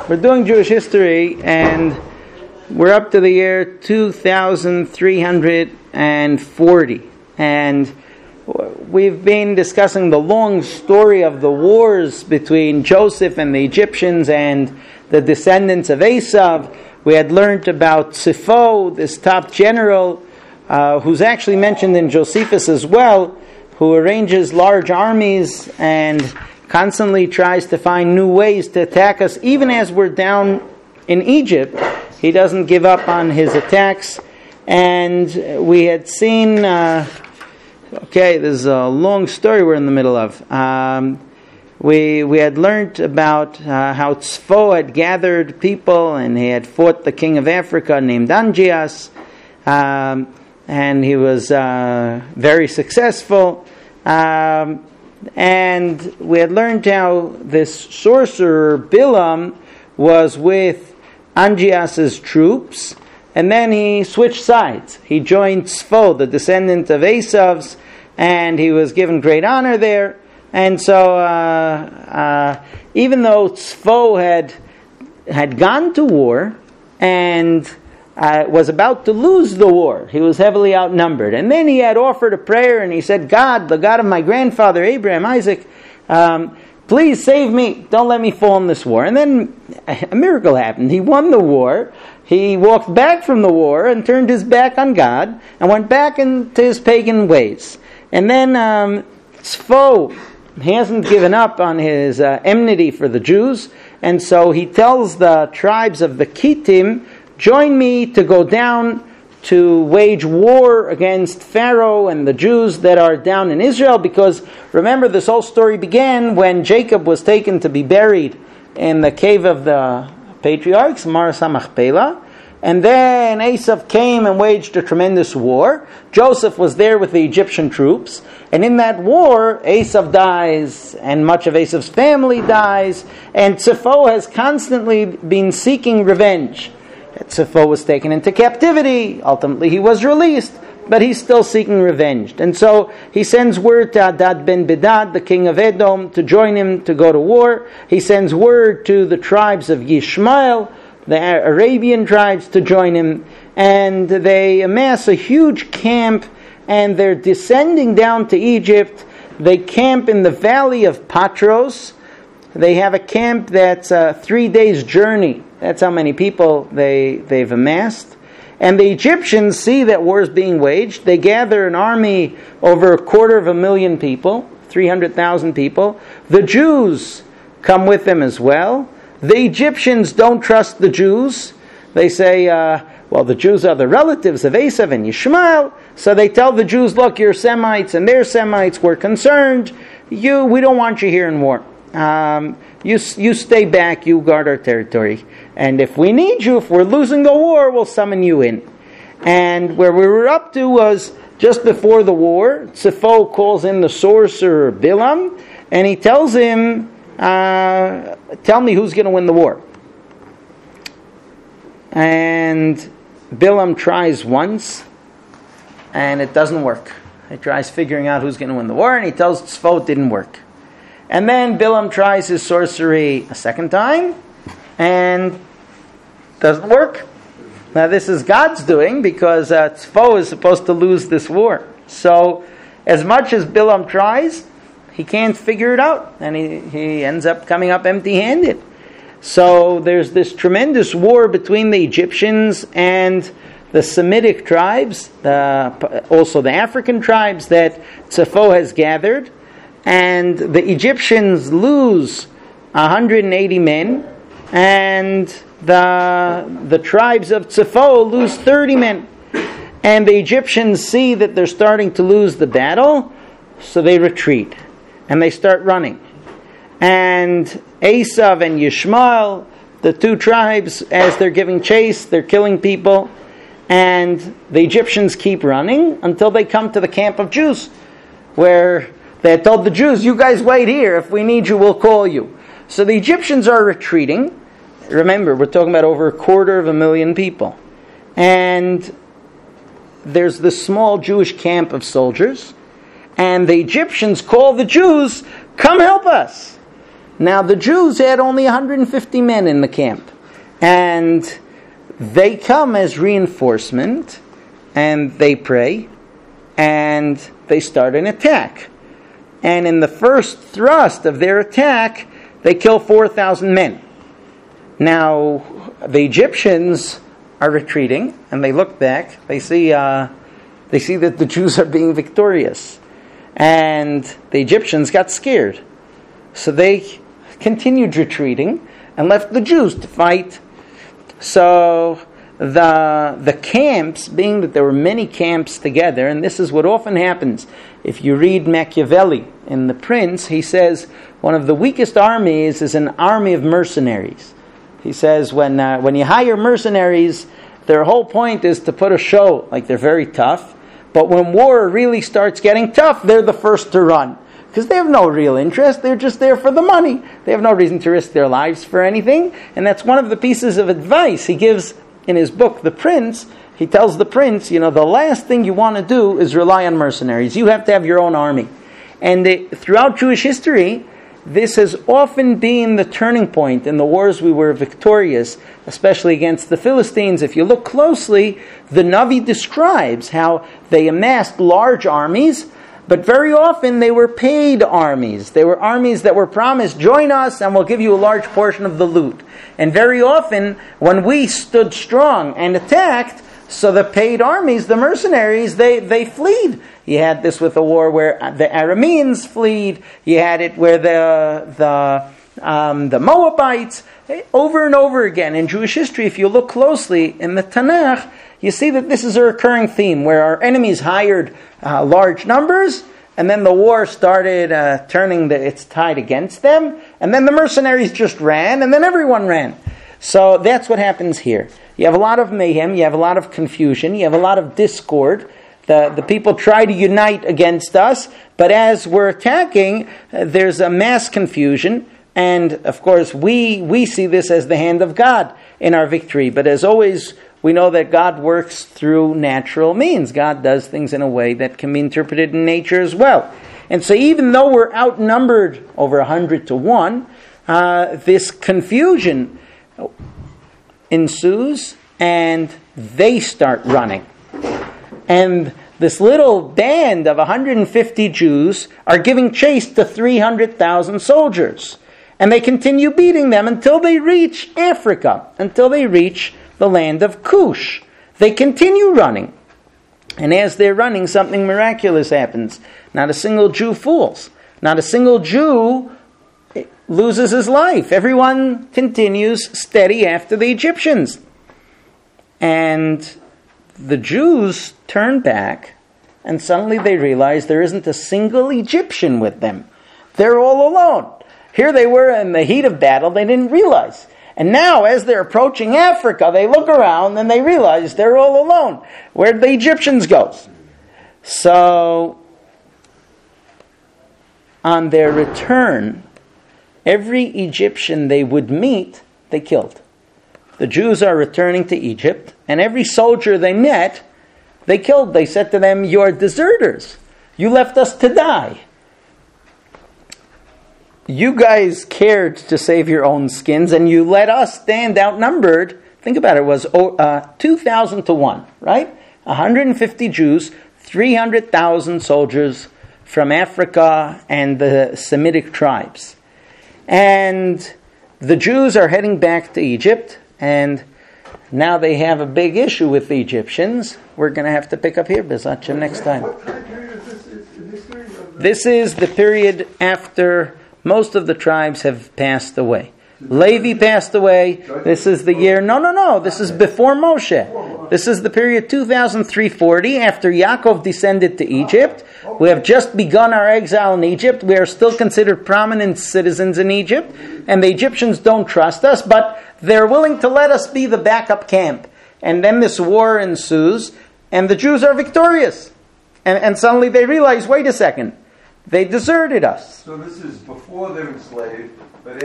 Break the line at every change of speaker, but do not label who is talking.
We're doing Jewish history, and we're up to the year 2340. And we've been discussing the long story of the wars between Joseph and the Egyptians and the descendants of Esav. We had learned about Sipho, this top general, who's actually mentioned in Josephus as well, who arranges large armies and constantly tries to find new ways to attack us. Even as we're down in Egypt, he doesn't give up on his attacks. And we had seen, there's a long story we're in the middle of. We had learned about how Tzfo had gathered people and he had fought the king of Africa named Angias, and he was very successful. And we had learned how this sorcerer Bilam was with Angias's troops, and then he switched sides. He joined Tzfo, the descendant of Esav's, and he was given great honor there. And so, even though Tzfo had gone to war and was about to lose the war, he was heavily outnumbered. And then he had offered a prayer, and he said, God, the God of my grandfather Abraham, Isaac, please save me. Don't let me fall in this war. And then a miracle happened. He won the war. He walked back from the war and turned his back on God and went back into his pagan ways. And then Tzfo, he hasn't given up on his enmity for the Jews, and so he tells the tribes of the Kittim, join me to go down to wage war against Pharaoh and the Jews that are down in Israel, because remember, this whole story began when Jacob was taken to be buried in the cave of the patriarchs, Maras HaMachpelah, and then Esav came and waged a tremendous war. Joseph was there with the Egyptian troops, and in that war, Esav dies, and much of Esav's family dies, and Tzfo has constantly been seeking revenge. Tzfo was taken into captivity. Ultimately, he was released, but he's still seeking revenge. And so he sends word to Hadad ben Bedad, the king of Edom, to join him to go to war. He sends word to the tribes of Yishmael, the Arabian tribes, to join him. And they amass a huge camp, and they're descending down to Egypt. They camp in the valley of Patros. They have a camp that's 3 days' journey. That's how many people they've amassed. And the Egyptians see that war is being waged. They gather an army over 250,000 people, 300,000 people. The Jews come with them as well. The Egyptians don't trust the Jews. They say, the Jews are the relatives of Esav and Yishmael. So they tell the Jews, look, you're Semites and they're Semites. We're concerned. We don't want you here in war. You stay back, you guard our territory. And if we need you, if we're losing the war, we'll summon you in. And where we were up to was just before the war, Tzfo calls in the sorcerer Bilam, and he tells him, tell me who's going to win the war. And Bilam tries once, and it doesn't work. He tries figuring out who's going to win the war, and he tells Tzfo it didn't work. And then Bilam tries his sorcery a second time, and doesn't work. Now this is God's doing, because Tzfo is supposed to lose this war. So as much as Bilam tries, he can't figure it out, and he ends up coming up empty-handed. So there's this tremendous war between the Egyptians and the Semitic tribes, also the African tribes that Tzfo has gathered. And the Egyptians lose 180 men, and the tribes of Tzfo lose 30 men. And the Egyptians see that they're starting to lose the battle, so they retreat, and they start running. And Esav and Yishmael, the two tribes, as they're giving chase, they're killing people, and the Egyptians keep running until they come to the camp of Jews, where they had told the Jews, you guys wait here. If we need you, we'll call you. So the Egyptians are retreating. Remember, we're talking about over 250,000 people. And there's this small Jewish camp of soldiers. And the Egyptians call the Jews, come help us. Now the Jews had only 150 men in the camp, and they come as reinforcement, and they pray, and they start an attack. And in the first thrust of their attack, they kill 4,000 men. Now, the Egyptians are retreating, and they look back. They see that the Jews are being victorious. And the Egyptians got scared. So they continued retreating and left the Jews to fight. So the camps, being that there were many camps together, and this is what often happens. If you read Machiavelli in The Prince, he says one of the weakest armies is an army of mercenaries. He says when you hire mercenaries, their whole point is to put a show like they're very tough. But when war really starts getting tough, they're the first to run. Because they have no real interest. They're just there for the money. They have no reason to risk their lives for anything. And that's one of the pieces of advice he gives in his book, The Prince. He tells the prince, the last thing you want to do is rely on mercenaries. You have to have your own army. And throughout Jewish history, this has often been the turning point in the wars we were victorious, especially against the Philistines. If you look closely, the Navi describes how they amassed large armies, but very often they were paid armies. They were armies that were promised, join us and we'll give you a large portion of the loot. And very often, when we stood strong and attacked, so the paid armies, the mercenaries, they fled. You had this with the war where the Arameans fled. You had it where the Moabites, over and over again in Jewish history. If you look closely in the Tanakh, you see that this is a recurring theme where our enemies hired large numbers, and then the war started turning its tide against them, and then the mercenaries just ran, and then everyone ran. So that's what happens here. You have a lot of mayhem, you have a lot of confusion, you have a lot of discord. The people try to unite against us, but as we're attacking, there's a mass confusion, and of course we see this as the hand of God in our victory. But as always, we know that God works through natural means. God does things in a way that can be interpreted in nature as well. And so even though we're outnumbered over 100 to 1, this confusion ensues, and they start running. And this little band of 150 Jews are giving chase to 300,000 soldiers. And they continue beating them until they reach Africa, until they reach the land of Cush. They continue running. And as they're running, something miraculous happens. Not a single Jew falls. Not a single Jew loses his life. Everyone continues steady after the Egyptians. And the Jews turn back, and suddenly they realize there isn't a single Egyptian with them. They're all alone. Here they were in the heat of battle, they didn't realize. And now, as they're approaching Africa, they look around and they realize they're all alone. Where'd the Egyptians go? So, on their return, every Egyptian they would meet, they killed. The Jews are returning to Egypt, and every soldier they met, they killed. They said to them, "You're deserters. You left us to die. You guys cared to save your own skins, and you let us stand outnumbered." Think about it, it was 2,000 to 1, right? 150 Jews, 300,000 soldiers from Africa and the Semitic tribes. And the Jews are heading back to Egypt, and now they have a big issue with the Egyptians. We're going to have to pick up here, B'ezrat Hashem, next time.
What time period is this?
This is the period after most of the tribes have passed away. Levi passed away. This is the year... No. This is before Moshe. This is the period 2340 after Yaakov descended to Egypt. We have just begun our exile in Egypt. We are still considered prominent citizens in Egypt. And the Egyptians don't trust us, but they're willing to let us be the backup camp. And then this war ensues, and the Jews are victorious. And suddenly they realize, wait a second, they deserted us.
So this is before they're enslaved, but